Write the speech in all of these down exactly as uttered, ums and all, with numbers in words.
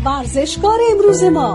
ورزشکار امروز ما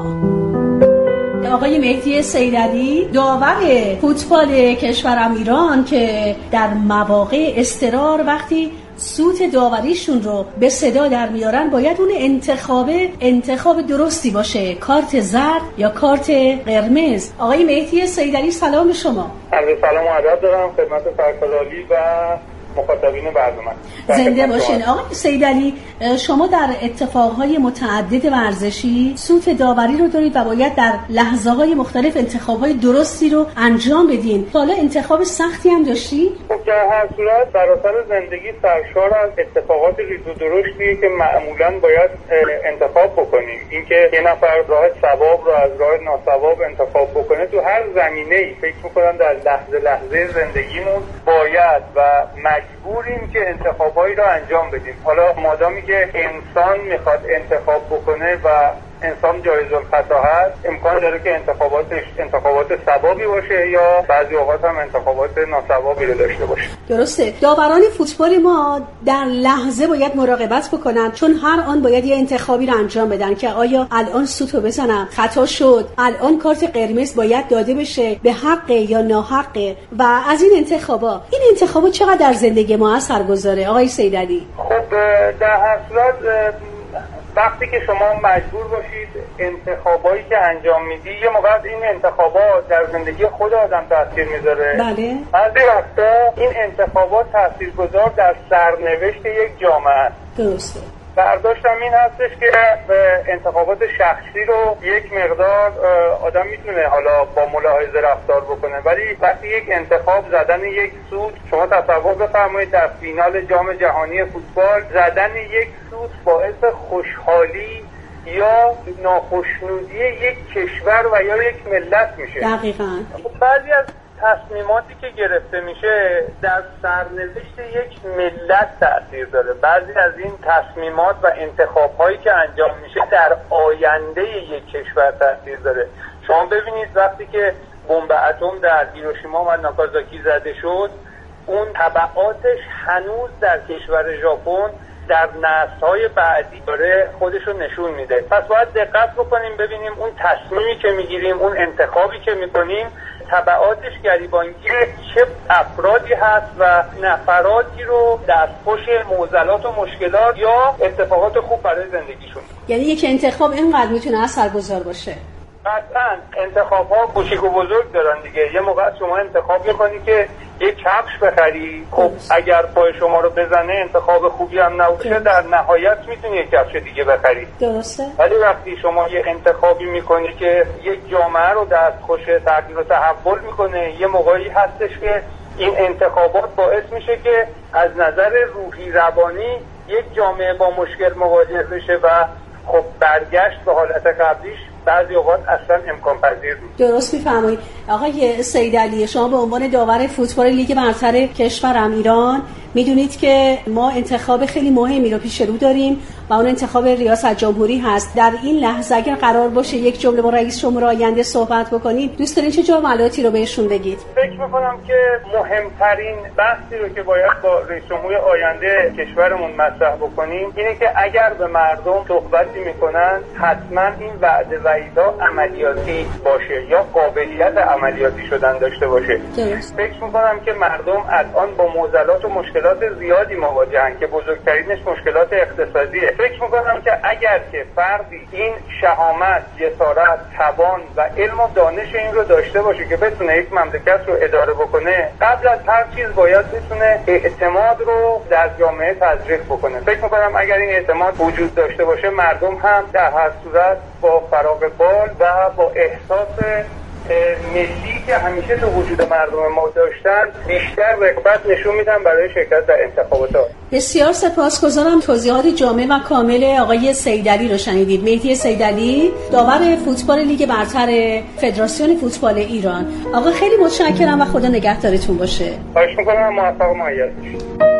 آقای مهدی سیدعلی، داور فوتبال کشورم ایران که در مواقع اضطرار وقتی سوت داوریشون رو به صدا در میارن باید اون انتخاب انتخاب درستی باشه، کارت زرد یا کارت قرمز. آقای مهدی سیدعلی سلام شما. عرض سلام و ادب دارم خدمت سرکارعالی و مخاطبین برنامه. زنده باشین. آقای سیدعلی، شما در اتفاقهای متعدد ورزشی سوت داوری رو دارید و باید در لحظه‌های مختلف انتخاب‌های درستی رو انجام بدین. حالا انتخاب سختی هم داشتی؟ خب در هر صورت سراسر زندگی سرشار از اتفاقات ریز و درشتیه که معمولاً باید انتخاب بکنیم. اینکه یه نفر راه ثواب رو از راه ناثواب انتخاب بکنه تو هر زمینه‌ای فکر می‌کنم در لحظه لحظه زندگیمون باید و مجبوریم که انتخابایی رو انجام بدیم. حالا مادامی که انسان میخواد انتخاب بکنه و انسان جایز الخطا هست، امکان داره که انتخاباتش انتخابات ثوابی باشه یا بعضی اوقات هم انتخابات ناثوابی رو داشته باشه. درسته. داوران فوتبال ما در لحظه باید مراقبت بکنن، چون هر آن باید یه انتخابی رو انجام بدن که آیا الان سوتو بزنم، خطا شد، الان کارت قرمز باید داده بشه، به حق یا ناحق. و از این انتخابا این انتخابا چقدر در زندگی ما اثر گذاره آقای سیدعلی؟ خب در هر صورت وقتی که شما مجبور باشید انتخابایی که انجام میدی، یه موقع این انتخابات در زندگی خود آدم تاثیر میذاره. بله. بعضی وقتا این انتخابات تاثیرگذار در سرنوشت یک جامعه است. درسته. برداشتم این هستش که انتخابات شخصی رو یک مقدار آدم میتونه حالا با ملاحظه رفتار بکنه، ولی وقتی یک انتخاب زدن یک سوت، شما تصور بفرمایید در فینال جام جهانی فوتبال زدن یک سوت باعث خوشحالی یا ناخوشنودی یک کشور و یا یک ملت میشه. دقیقاً. بعضی از تصمیماتی که گرفته میشه در سرنوشت یک ملت تأثیر داره. بعضی از این تصمیمات و انتخاب‌هایی که انجام میشه در آینده یک کشور تأثیر داره. شما ببینید وقتی که بمب اتم در هیروشیما و ناگازاکی زده شد، اون تبعاتش هنوز در کشور ژاپن در نسل‌های بعدی داره خودشو نشون میده. پس باید دقت بکنیم ببینیم اون تصمیمی که میگیریم، اون انتخابی که میکنیم تبعاتش گریبانگیر چه افرادی هست و نفراتی رو دستخوش معضلات و مشکلات یا اتفاقات خوب برای زندگیشون. یعنی یک انتخاب اینقدر میتونه اثرگذار باشه. قطعاً انتخاب ها کوچیک و بزرگ دارن دیگه. یه موقع شما انتخاب میکنی که یک کفش بخری، خب اگر پای شما رو بزنه انتخاب خوبی هم نباشه، در نهایت میتونی یک کفش دیگه بخری. درسته. ولی وقتی شما یه انتخابی میکنی که یک جامعه رو دستخوش تغییر و تحول میکنه، یه موقعی هستش که این انتخابات باعث میشه که از نظر روحی روانی یک جامعه با مشکل مواجه بشه و خب برگشت به حالت قبلیش بعضی اوقات اصلا امکان پذیر نیست. درست میفرمایید. آقای سیدعلی، شما به عنوان داور فوتبال لیگ برتر کشورم ایران میدونید که ما انتخاب خیلی مهمی رو پیش رو داریم و اون انتخاب ریاست جمهوری هست. در این لحظه اگر قرار باشه یک جمله با رئیس جمهور آینده صحبت بکنیم، دوست دارین چه جملاتی رو بهشون بگید؟ فکر میکنم که مهمترین بحثی رو که باید با رئیس جمهور آینده کشورمون مطرح بکنیم اینه که اگر به مردم صحبتی میکنن حتما این وعده وعیدا عملیاتی باشه یا قابلیت عملیاتی شدن داشته باشه. درست. فکر میکنم که مردم الان با معضلات و مشکلات زیادی مواجهن که بزرگترینش مشکلات اقتصادیه. فکر میکنم که اگر که فردی این شهامت، جسارت، توان و علم و دانش این رو داشته باشه که بتونه یک مملکت رو اداره بکنه، قبل از هر چیز باید بتونه اعتماد رو در جامعه تزریق بکنه. فکر میکنم اگر این اعتماد وجود داشته باشه، مردم هم در هر صورت با فراغ بال و با احساس ملی که همیشه تو وجود مردم ما داشتن بیشتر رغبت نشون میدن برای شرکت در انتخابات. بسیار سپاسگزارم. توضیحات جامع و کامل آقای سیدعلی رو شنیدید. مهدی سیدعلی، داور فوتبال لیگ برتر فدراسیون فوتبال ایران. آقا خیلی متشکرم و خدا نگهدارتون باشه. خواهش می‌کنم. موفق و مؤید باشید.